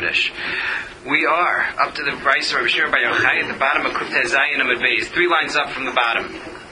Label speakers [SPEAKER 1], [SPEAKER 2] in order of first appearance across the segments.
[SPEAKER 1] Chodesh. We are up to the Brisa of Shir Bar Yochai at the bottom of Kuf Tez Zayin Amud Beis, 3 lines up from the bottom.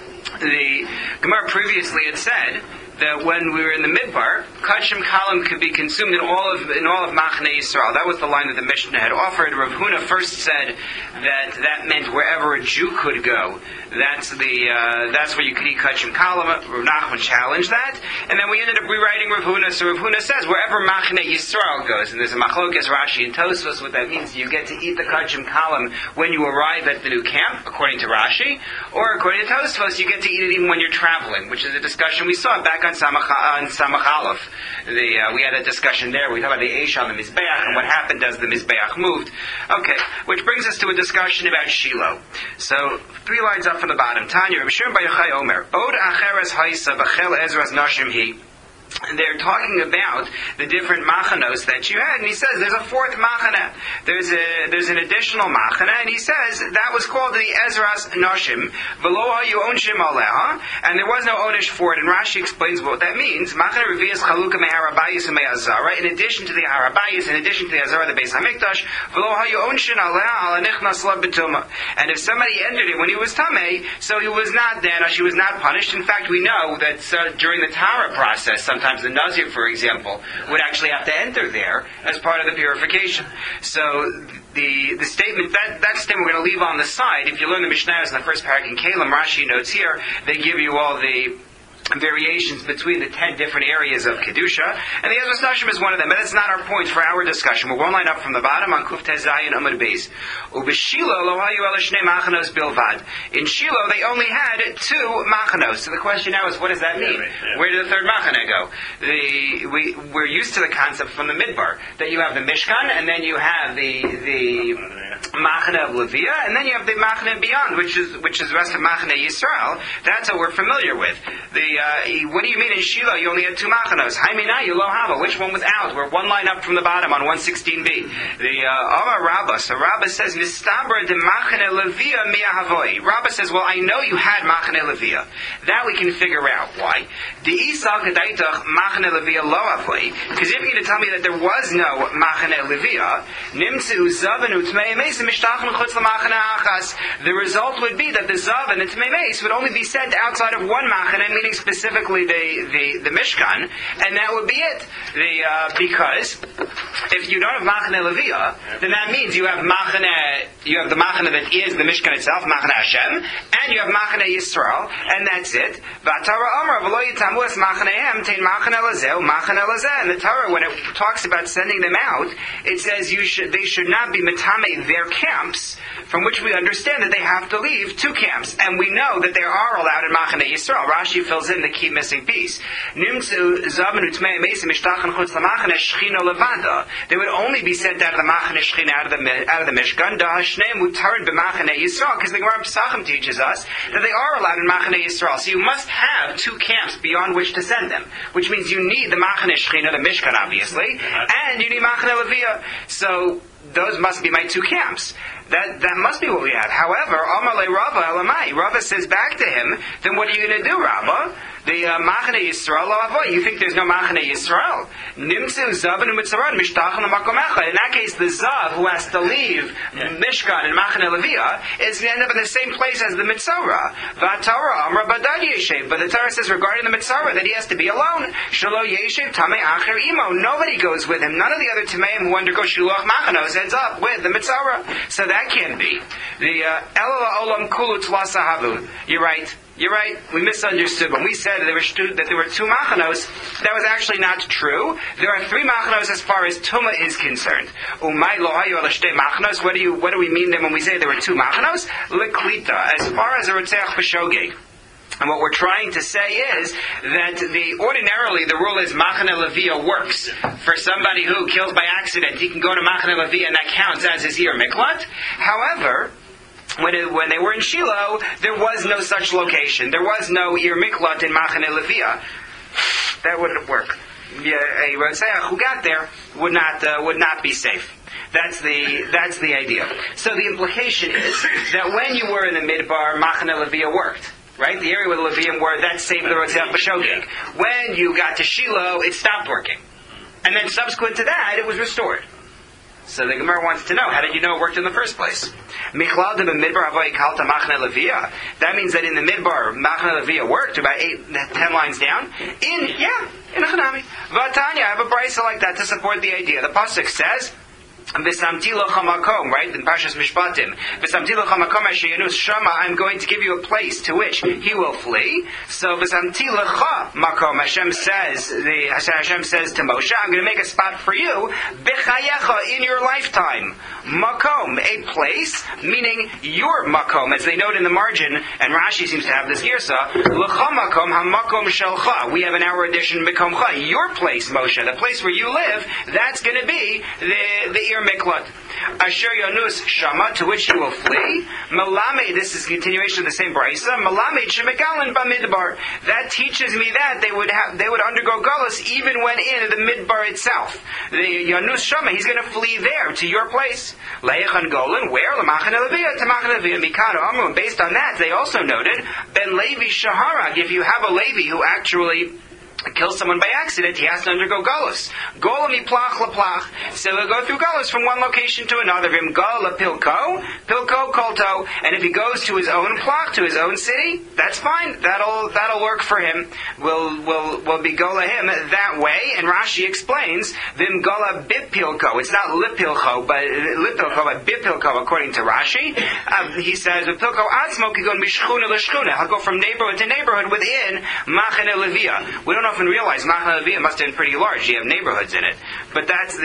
[SPEAKER 1] The Gemara previously had said that when we were in the Midbar, Kachim Kalam could be consumed in all of Machne Yisrael. That was the line that the Mishnah had offered. Rav Huna first said that meant wherever a Jew could go. That's where you could eat Kachim Kalam. Rav Nachman challenged that, and then we ended up rewriting Rav Huna. So Rav Huna says wherever Machne Yisrael goes, and there's a Machlokes Rashi and Tosfos. What that means, you get to eat the Kachim Kalam when you arrive at the new camp, according to Rashi, or according to Tosfos, you get to eat it even when you're traveling, which is a discussion we saw back on Samach Aleph. We had a discussion there. We talked about the Eish on the Mizbeach and what happened as the Mizbeach moved. Okay, which brings us to a discussion about Shiloh. So, 3 lines up from the bottom. Tanya, Reb Shimon Bar Yochai Omer, Od Acheres Haisa B'chel Ezras Nashim Hi. They're talking about the different machanos that you had, and he says there's a 4th machana. There's an additional machana, and he says that was called the Ezras Noshim, V'lo hayu onshim aleha, and there was no onish for it. And Rashi explains what that means. Machana revias chaluka meharabayis and me'azara. In addition to the harabayis, in addition to the azara, the Beis Hamikdash, V'lo hayu onshin aleha ala nichnas la betuma. And if somebody entered it when he was tamei, so he was not danish, he was not punished. In fact, we know that during the Tara process, sometimes the Nazir, for example, would actually have to enter there as part of the purification. So the statement, that statement we're going to leave on the side. If you learn the Mishnayos in the first parak in Kalim, Rashi notes here, they give you all the variations between the 10 different areas of Kedusha, and the Ezras Nashim is one of them, but that's not our point for our discussion. We're 1 line up from the bottom on Kuf Tez Zayin Amud Beis. Ubeshilo lo hayu ela shnei machanos bilvad. In Shiloh, they only had 2 machanos. So the question now is, what does that mean? Where did the 3rd machana go? We're used to the concept from the Midbar, that you have the Mishkan, and then you have the Machana of Levia, and then you have the Machana beyond, which is the rest of Machana Yisrael. That's what we're familiar with. What do you mean in Shiloh you only had 2 machanos? Haimina Yulo Hava. Which one was out? We're 1 line up from the bottom on 116b. The Amar Rabbah. So Rabbah says, Nistabra de Machane Levia Mia Havoi. Rabbah says, well, I know you had Machane Levia. That we can figure out. Why? The Isal Kedaitach Machane Levia Lo Havoi. Because if you're going to tell me that there was no Machane Levia, Nimtzu Zavanu Tmei Meis Mishtachan Chutz LaMachane Achas. The result would be that the Zav and the Tmei Meis would only be sent outside of one Machane, meaning specifically the Mishkan, and that would be it. Because if you don't have Machane Levia, then that means you have the Machane that is the Mishkan itself, Machane Hashem, and you have Machane Yisrael, and that's it. And the Torah, when it talks about sending them out, it says they should not be metame their camps, from which we understand that they have to leave 2 camps, and we know that they are allowed in Machane Yisrael. Rashi fills in the key missing piece. They would only be sent out of the Machane Shechina, out of the Mishkan, because the Gemara Pesachim teaches us that they are allowed in Machane Yisrael. So you must have 2 camps beyond which to send them, which means you need the Machane Shechina, the Mishkan obviously, and you need Machane Levia. So those must be my 2 camps. That must be what we have. However, Amalei Rava Elamai. Rava says back to him, then what are you going to do, Rava? The Machane Yisrael, you think there's no Machane Yisrael? Nimtzu Zav and Mitzaran, Mishtachan Makomecha. In that case, the Zav who has to leave Mishkan and Machane Levia is going to end up in the same place as the Mitzora. Vatara Amra Badad Yeshev. But the Torah says regarding the Mitzora that he has to be alone. Shalo Yeshev Tamei Acher Imo. Nobody goes with him. None of the other Tameim who undergo Shuluach Machanos ends up with the Mitzora. So that can't be. The Elala Olam Kulu Tlasa Havu. You're right. We misunderstood. When we said that there were 2 machanos, that was actually not true. There are 3 machanos as far as Tuma is concerned. Umay lo hayu ala shtei machanos. What do we mean then when we say there were 2 machanos? Liklita. As far as a Rotzeach B'Shogeg. And what we're trying to say is that ordinarily the rule is Machane Levia works. For somebody who kills by accident, he can go to Machane Levia and that counts as his Ir Miklat. However, when they were in Shiloh, there was no such location. There was no Ir Miklat in Machane Levia. That wouldn't work. A Rotzeach who got there would not be safe. That's the idea. So the implication is that when you were in the Midbar, Machane Levia worked. Right? The area where the Levium were, that saved the Rotzeach B'Shogeg. When you got to Shiloh, it stopped working. And then subsequent to that, it was restored. So the Gemara wants to know, how did you know it worked in the first place? That means that in the Midbar, Machne Levia worked about 8-10 lines down. In Hanami. Vatanya, I have a brisa like that to support the idea. The pasuk says, V'samti locha makom, right, in Parshas Mishpatim. V'samti locha makom asher yanus shama, I'm going to give you a place to which he will flee. So v'samti locha makom, Hashem says to Moshe, I'm going to make a spot for you, b'chayecha, in your lifetime. Makom, a place, meaning your makom, as they note in the margin, and Rashi seems to have this girsa, locha makom hamakom shelcha. We have an hour edition makomcha, your place, Moshe, the place where you live, that's going to be the Ir Miklat. Asher Yanus Shama, to which you will flee. Malame, this is a continuation of the same brisa. Malame Shemekalan Bamidbar. That teaches me that they would undergo galus even when in the Midbar itself. The Yanus Shama, he's going to flee there to your place. Leichan Golan, where? Lamachan Levia, to Machan Levia, Mikano Amru. And based on that, they also noted Ben Levi Shaharag. If you have a Levi who actually kills someone by accident, he has to undergo galus. Gola miplach laplach. So he'll go through galus from one location to another. Vim gala pilko kolto. And if he goes to his own plach, to his own city, that's fine. That'll work for him. We'll be gola him that way. And Rashi explains vim gala bipilko. It's not lipilko, but bipilko according to Rashi. He says pilko atzmo can go mishchuna l'shchuna. He'll go from neighborhood to neighborhood within Machane Levia. We don't often realize Machane Levia must have been pretty large. You have neighborhoods in it, but that's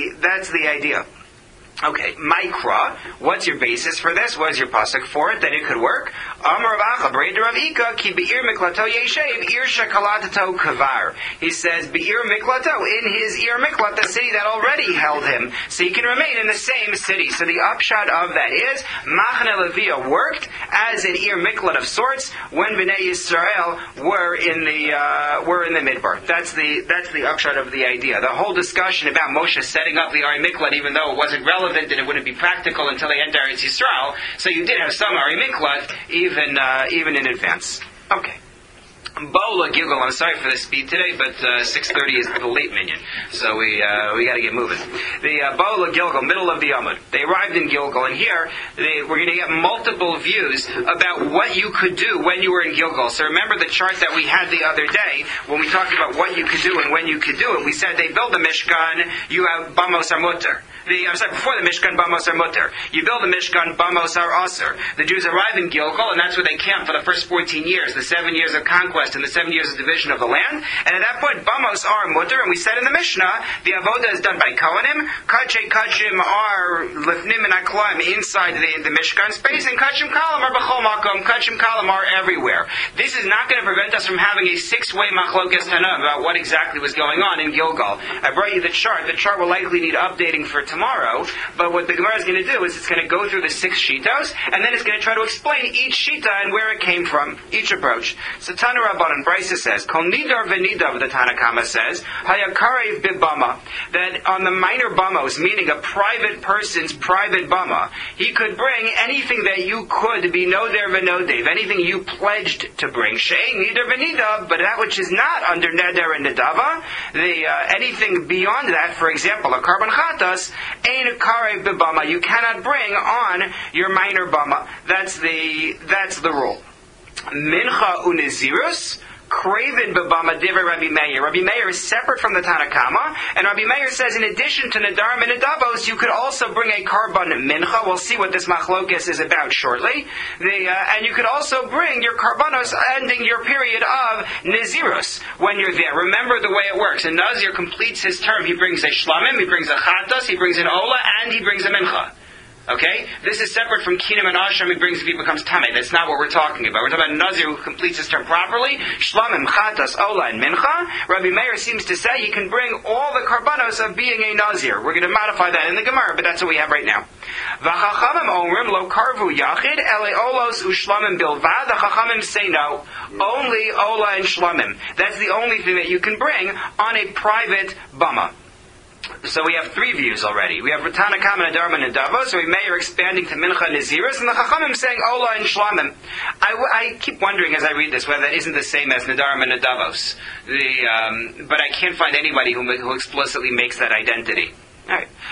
[SPEAKER 1] the idea. Okay, Mikra, what's your basis for this? What is your pasuk for it, that it could work? Amar Ravacha, Breder Rav Ika, ki be'ir miklato yeshev, ir shakalatato kavar. He says, be'ir miklato, in his ir miklat, the city that already held him, so he can remain in the same city. So the upshot of that is, Machane Levia worked as an ir miklat of sorts when Bnei Yisrael were in the Midbar. That's the upshot of the idea. The whole discussion about Moshe setting up the ir miklat, even though it wasn't relevant and it wouldn't be practical until they enter Eretz Yisrael, so you did have some Ari Miklat even in advance. Okay. Bola Gilgal, I'm sorry for the speed today, but 6:30 is the late minion, so we got to get moving. The Bola Gilgal, middle of the Amud. They arrived in Gilgal, and here we're going to get multiple views about what you could do when you were in Gilgal. So remember the chart that we had the other day when we talked about what you could do and when you could do it. We said they build the Mishkan, you have Bamos Amutter. Before the Mishkan, Bamos are Mutter. You build the Mishkan, Bamos are Aser. The Jews arrive in Gilgal, and that's where they camp for the first 14 years, the 7 years of conquest and the 7 years of division of the land. And at that point, Bamos are Mutter, and we said in the Mishnah, the Avodah is done by Kohanim. Kachim are Lifnim and Aklaim inside the Mishkan space, and Kachim Kalam are B'chol Makom. Kachim Kalam are everywhere. This is not going to prevent us from having a 6-way Machlokes Tana about what exactly was going on in Gilgal. I brought you the chart. The chart will likely need updating for tomorrow, but what the Gemara is going to do is it's going to go through the 6 shitos, and then it's going to try to explain each shita and where it came from, each approach. So Tana Rabbanan Brisa says, Kol Nidar V'Nidav, the Tanakama says, Hayakarev Bibama, that on the minor bamos, meaning a private person's private bama, he could bring anything that you could be Noder V'Nodev, anything you pledged to bring. She'ein Nidar V'Nidav, but that which is not under Neder and Nedava, anything beyond that, for example, a carbon chatas, Ein karev b'bama. You cannot bring on your minor bama. That's the rule. Mincha unizirus. Craven b'bama divrei Rabbi Meir. Rabbi Meir is separate from the Tanakama, and Rabbi Meir says in addition to Nadarim and Nedavos, you could also bring a Karban Mincha. We'll see what this Machlokes is about shortly. And you could also bring your Karbanos ending your period of Nazirus when you're there. Remember the way it works. A Nazir completes his term. He brings a Shlamim, he brings a Chatas, he brings an Ola, and he brings a Mincha. Okay? This is separate from Kinam and Ashram he brings if he becomes Tameh. That's not what we're talking about. We're talking about Nazir who completes his term properly. Shlamim, Chatas, Ola, and Mincha. Rabbi Meir seems to say he can bring all the Karbanos of being a Nazir. We're going to modify that in the Gemara, but that's what we have right now. V'chachamim omrim lo karvu yachid ele olos u'shlamim bilvad. The Chachamim say no. Only Ola and Shlamim. That's the only thing that you can bring on a private Bama. So we have 3 views already. We have Ratana Kama and Dharma and Davos, so we may are expanding to Mincha and Naziris, and the Chachamim saying Ola and Shlamim. I keep wondering as I read this whether that isn't the same as Nadarim and Davos. But I can't find anybody who explicitly makes that identity. Alright.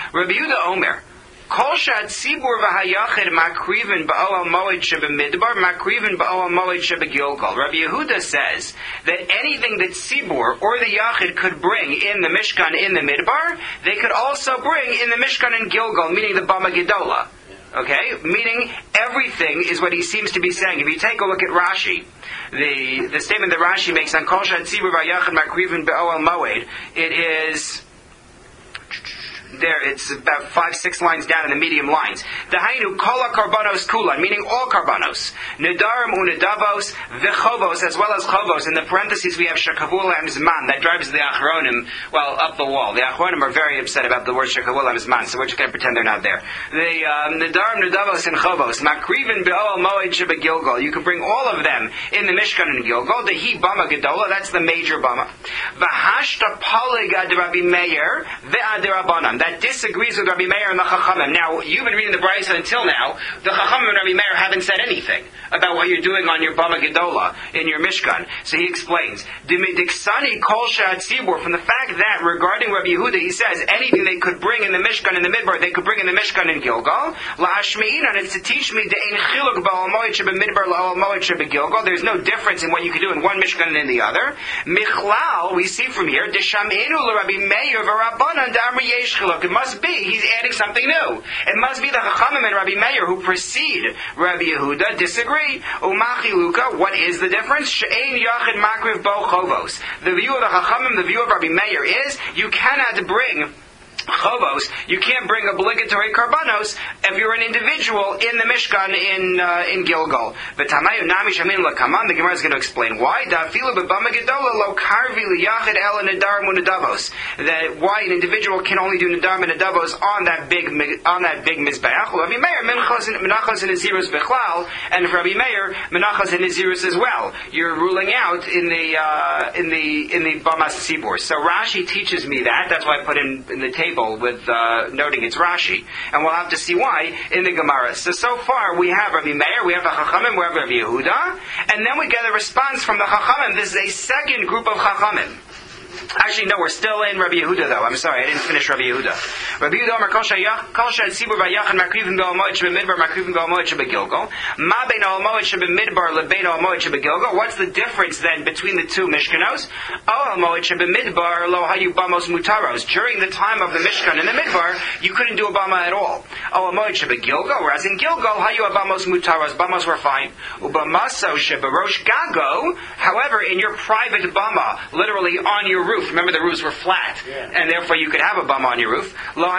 [SPEAKER 1] Rabbi Yehuda Omer. Kol shad tzibur v'hayachid makrivin ba'ol moed shebemidbar, makrivin ba'ol moed shebegilgal. Rabbi Yehuda says that anything that tzibur or the yachid could bring in the Mishkan in the Midbar, they could also bring in the Mishkan in Gilgal, meaning the Bama Gedola. Okay? Meaning everything is what he seems to be saying. If you take a look at Rashi, the statement that Rashi makes on Kol shad tzibur v'hayachid makrivin ba'ol moed, it is... there, it's about 5-6 lines down in the medium lines. Dahainu kola karbanos kulan, meaning all karbanos. Nedarim unedavos v'chovos, as well as chovos. In the parentheses we have shekavul zman, that drives the achronim, well, up the wall. The achronim are very upset about the word shekavul zman, so we're just going to pretend they're not there. The nedarim, nedavos, and chovos. Makrivin be'ol moed shebegilgal. You can bring all of them in the Mishkan and Gilgal. The he bama gedola, that's the major bama. V'hashta palig ad Rabbi Meir ve'ad Rabbanan. That disagrees with Rabbi Meir and the Chachamim. Now, you've been reading the Brisa until now. The Chachamim and Rabbi Meir haven't said anything about what you're doing on your Bama Gedola in your Mishkan. So he explains, Diksani kol shad tzibur, from the fact that regarding Rabbi Yehuda, he says anything they could bring in the Mishkan in the Midbar, they could bring in the Mishkan in Gilgal. La'ashmein, and it's to teach me de'ein chiluk ba'al moed sheba Midbar la'al moed sheba Gilgal. There's no difference in what you could do in one Mishkan and in the other. Michlal, we see from here, Deshamenu l'Rabbi Meir v'Rabbanan da'amri yesh chiluk. It must be, he's adding something new. It must be the Chachamim and Rabbi Meir who precede Rabbi Yehuda disagree. Umachi Luka, what is the difference? She'ein yachid makriv bo chovos. The view of the Chachamim, the view of Rabbi Meir is, you cannot bring chovos, you can't bring obligatory karbanos if you're an individual in the Mishkan in Gilgal. The Gemara is going to explain why. That why an individual can only do nadar and nadavos on that big mizbeach. And for Rabbi Meir, menachos and nazirus as well. You're ruling out in the bamas tzibur. So Rashi teaches me that. That's why I put in the table with noting it's Rashi, and we'll have to see why in the Gemara. So far we have Rabbi Meir, we have the Chachamim, we have Rabbi Yehuda, and then we get a response from the Chachamim. This is a second group of Chachamim. Actually, no, we're still in Rabbi Yehuda, though. I'm sorry, I didn't finish Rabbi Yehuda. Rabbi Yehuda Omer Kol Shad Tzibur V'Yachan Makrivin Be'al Moed Shebemidbar Makrivin Be'al Moed Shebegilgal. Ma Bein Al Moed Shebemidbar LeBein Al Moed Shebegilgal. What's the difference then between the two Mishkanos? Al Moed Shebemidbar Lo Hayu Bamos Mutaros. During the time of the Mishkan in the Midbar, you couldn't do a Bama at all. Al Moed Shebegilgal, whereas in Gilgal Hayu Bamos Mutaros, Bamos were fine. Ubamaso Sheberosh Gago. However, in your private Bama, literally on your roof. Remember, the roofs were flat, and therefore you could have a bama on your roof.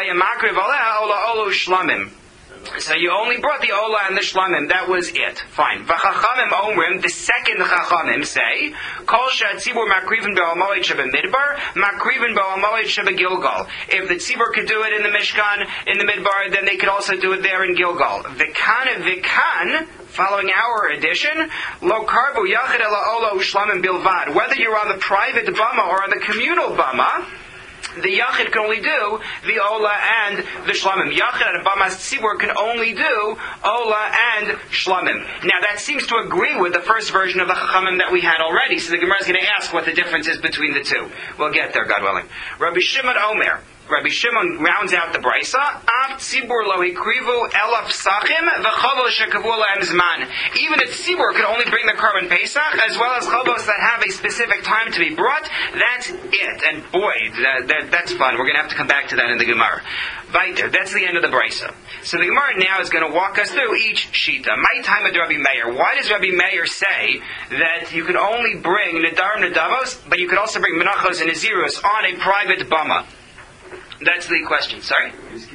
[SPEAKER 1] So you only brought the ola and the shlamim. That was it. Fine. V'chachamim omrim, the second chachamim say, Kol shad tzibur makrivin be'al moed shebemidbar, makrivin be'al moed shebegilgal. If the tzibur could do it in the Mishkan, in the Midbar, then they could also do it there in Gilgal. V'kan, following our edition, lo karbu yachid ela ola ushlamim bilvad. Whether you're on the private bama or on the communal bama, the Yachid can only do the Ola and the Shlamim. Yachid and Bamas Tzibur can only do Ola and Shlamim. Now that seems to agree with the first version of the Chachamim that we had already, so the Gemara is going to ask what the difference is between the two. We'll get there, God willing. Rabbi Shimon Omer. Rabbi Shimon rounds out the brisa. Av tzibur lo hikrivu elaf sachim v'chavos shekavu lahem zman. Even a tzibur could only bring the korban pesach, as well as chavos that have a specific time to be brought. That's it. And boy, that's fun. We're going to have to come back to that in the Gemara. Weiter. That's the end of the brisa. So the Gemara now is going to walk us through each shita. My time at Rabbi Meir. Why does Rabbi Meir say that you can only bring nadar and nadavos, but you could also bring menachos and nazirus on a private bama? That's the question. Sorry?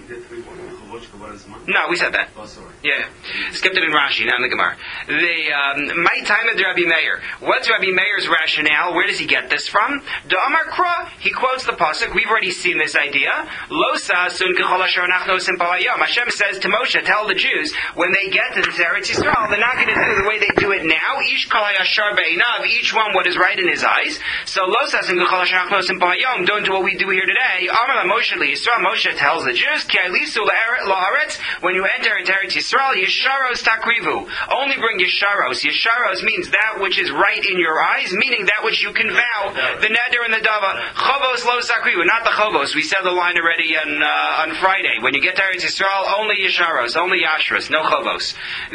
[SPEAKER 1] No, we said that.
[SPEAKER 2] Oh, sorry.
[SPEAKER 1] Yeah. Skipped it in Rashi, not in the Gemara. My time of Rabbi Meir. What's Rabbi Meir's rationale? Where does he get this from? Da'amar Kra, he quotes the pasuk. We've already seen this idea. Lo sa'asun k'chol asher anachnu osim b'hayom. Hashem says to Moshe, tell the Jews, when they get to Eretz Yisrael, they're not going to do the way they do it now. Ish kol hayashar be'inav, each one what is right in his eyes. So lo sa'asun k'chol asher anachnu osim b'hayom, don't do what we do here today. Amar la Moshe li Yisrael, Moshe tells the Jews, ki alisu la'aretz, when you enter into Eretz Yisrael, Yesharos takrivu. Only bring Yesharos. Yesharos means that which is right in your eyes, meaning that which you can vow, the neder and the dava. Chovos lo takrivu, not the chovos. We said the line already on Friday. When you get to Eretz Yisrael, only Yesharos, only Yashras, no chovos.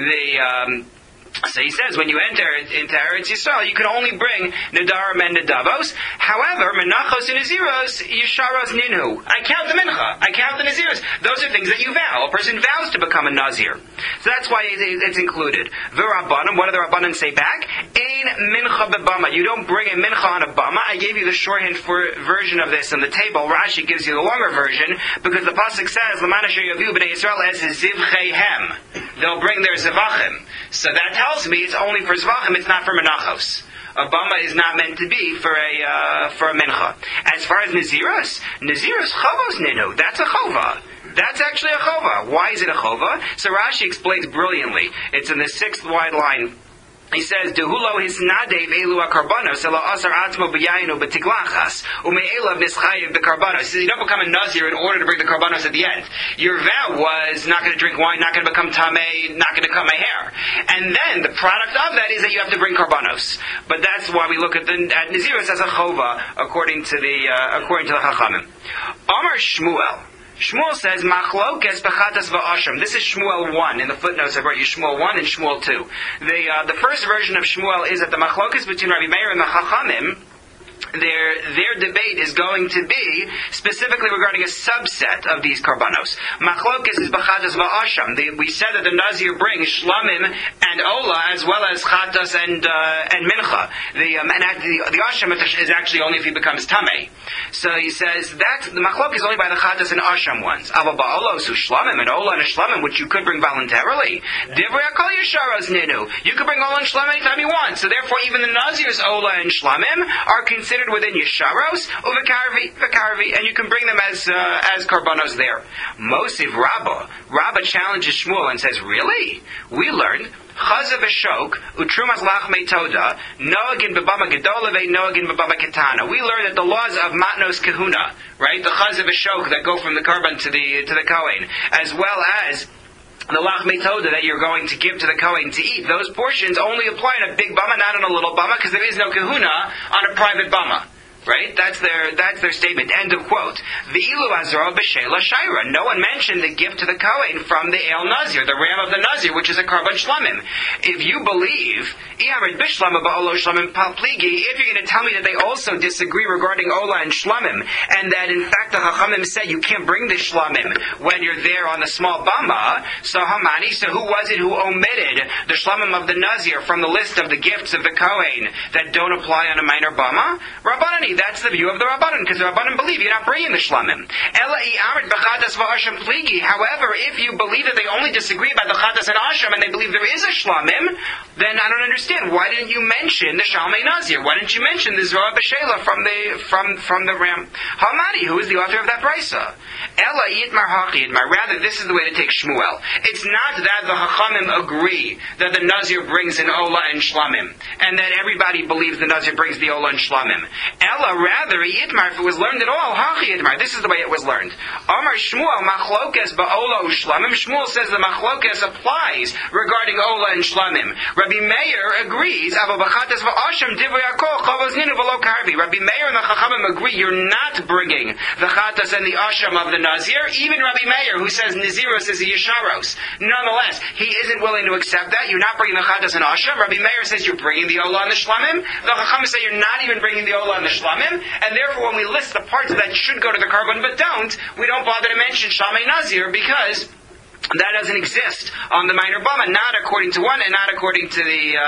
[SPEAKER 1] So he says, when you enter into Eretz Yisrael, you can only bring Nadarim and Nadavos. However, Menachos and Naziros, Yesharos Ninhu. I count the Mincha. I count the Naziros. Those are things that you vow. A person vows to become a Nazir. So that's why it's included. The Rabbanim, what do the Rabbanim say back? Ein Mincha bebama. You don't bring a Mincha on a Bama. I gave you the shorthand version of this on the table. Rashi gives you the longer version, because the Pasuk says, L'man asher yaviu b'nei Yisrael es zivcheihem. They'll bring their zivachim. So that tells me it's only for zvachim, it's not for menachos. A bama is not meant to be for a mincha. As far as naziros chovos ninu. That's a chova. That's actually a chova. Why is it a chova? So Rashi explains brilliantly. It's in the 6th wide line. He says, "Dehulo hisnadev elu akarbanos elo asar atzmo b'yayinu b'tiglachas ume'elav nischayev b'karbanos." He says, you don't become a nazir in order to bring the karbanos at the end. Your vow was not going to drink wine, not going to become tamei, not going to cut my hair, and then the product of that is that you have to bring karbanos. But that's why we look at naziros as a chova, according to the Chachamim. Amar Shmuel. Shmuel says, Machlokes bechatas va'asham. This is Shmuel 1. In the footnotes I brought you Shmuel 1 and Shmuel 2. The first version of Shmuel is that the Machlokes between Rabbi Meir and the Chachamim, their debate is going to be specifically regarding a subset of these karbanos. Machlokes is b'chatas va'asham. We said that the Nazir brings shlamim and ola as well as chatas and mincha. The asham is actually only if he becomes tamei. So he says that the machlok is only by the chatas and asham ones. Ava ba'olos who shlamim and ola and a shlamim, which you could bring voluntarily. Divrei akol yesharos ninu. You could bring ola and shlamim anytime you want. So therefore, even the Nazir's ola and shlamim are considered within Yesharos, Uvakarvi, and you can bring them as karbanos there. Mosiv Rabba challenges Shmuel and says, really? We learned Chazav Eshok, Utrumas Lachmei Toda, Noagin Bebama Gedola Ve Noagin Bebama Ketana. We learned that the laws of Matnos Kahuna, right, the Chazav Eshok that go from the karban to the Kohen, as well as the lachmei toda that you're going to give to the Kohen to eat, those portions only apply on a big bama, not on a little bama, because there is no kahuna on a private bama. Right? That's their statement. End of quote. V'ilu azra b'sheila shaira. No one mentioned the gift to the Kohen from the El Nazir, the ram of the Nazir, which is a karban shlamim. If you believe, if you're going to tell me that they also disagree regarding Ola and Shlamim, and that in fact the Chachamim said you can't bring the Shlamim when you're there on the small bama, so Hamani, so who was it who omitted the Shlamim of the Nazir from the list of the gifts of the Kohen that don't apply on a minor bama? Rabbanani. That's the view of the Rabbanan, because the Rabbanan believe you're not bringing the Shlamim. However, if you believe that they only disagree about the Chatas and Asham, and they believe there is a Shlamim, then I don't understand. Why didn't you mention the Shalmei Nazir? Why didn't you mention the Zorah B'Sheila from the Ram? Hamadi, who is the author of that Brisa? Ella Yitmar Haki Yitmar. Rather, this is the way to take Shmuel. It's not that the Chachamim agree that the Nazir brings an Ola and Shlamim, and that everybody believes the Nazir brings the Ola and Shlamim. Rather, Yitmar, if it was learned at all, Hachi Yitmar. This is the way it was learned. Amar Shmuel, Machlokes ba'ola u'shlamim. Shmuel says the Machlokes applies regarding Ola and Shlamim. Rabbi Meir agrees, Ava b'chatas v'asham divrei akol chavos ninu v'lo karvi. Rabbi Meir and the Chachamim agree you're not bringing the chatas and the asham of the Nazir. Even Rabbi Meir, who says Naziros is a Yesharos. Nonetheless, he isn't willing to accept that. You're not bringing the chatas and asham. Rabbi Meir says you're bringing the Ola and the Shlamim. The Chachamim say you're not even bringing the Ola and the Shlamim, and therefore when we list the parts that should go to the karban but don't, we don't bother to mention Shalmei Nazir, because that doesn't exist on the minor bama, not according to one, and not according to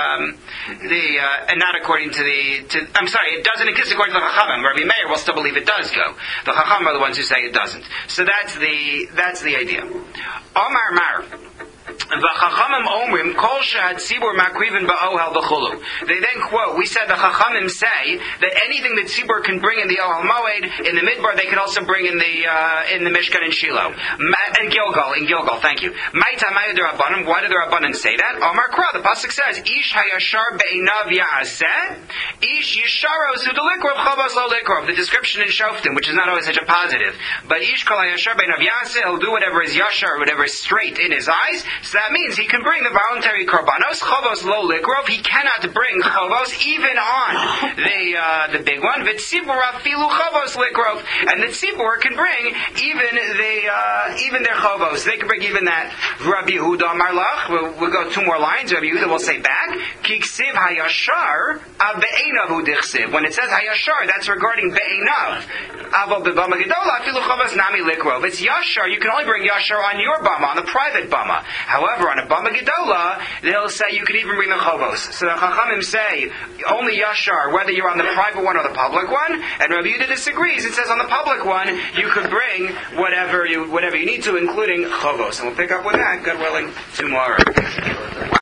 [SPEAKER 1] I'm sorry, it doesn't exist according to the Chachamim. Rabbi Meir will still believe it does go. The Chachamim are the ones who say it doesn't. So that's the idea. Omar Mar. V'chachamim omrim kol shehad tzibur makrivin ba'ohel v'chulu. They then quote, we said the chachamim say that anything that tzibur can bring in the ohel moed, in the midbar, they can also bring in the mishkan in Shiloh. In Gilgal, thank you. Ma'ita ma'yu d'Rabbanan, why do the Rabbanan say that? Omar Kra, the pasuk says, Ish hayashar be'inav ya'aseh, Ish yisharos hu delikrov chavos lo likrov. The description in Shoftim, which is not always such a positive, but Ish kol hayashar be'inav ya'aseh, he'll do whatever is yashar, whatever is straight in his eyes. So that means he can bring the voluntary korbanos, chavos lo likrov. He cannot bring chavos even on the big one. V'tzibur afilu chavos likrov, and the tzibur can bring even their chavos. They can bring even that. Rabbi Yehuda Amar Lach. We'll go two more lines. Rabbi Yehuda will say back. Kiksiv hayashar be'enav hu dichsiv. When it says hayashar, that's regarding be'enav. Aval b'bama gedola afilu chavos nami likrov. It's yashar. You can only bring yashar on your bama, on the private bama. However, on a bama gedola, they'll say you can even bring the chavos. So the chachamim say only yashar, whether you're on the private one or the public one. And Rabbi Yehuda disagrees. It says on the public one you could bring whatever you need to, including chavos. And we'll pick up with that, God willing, tomorrow.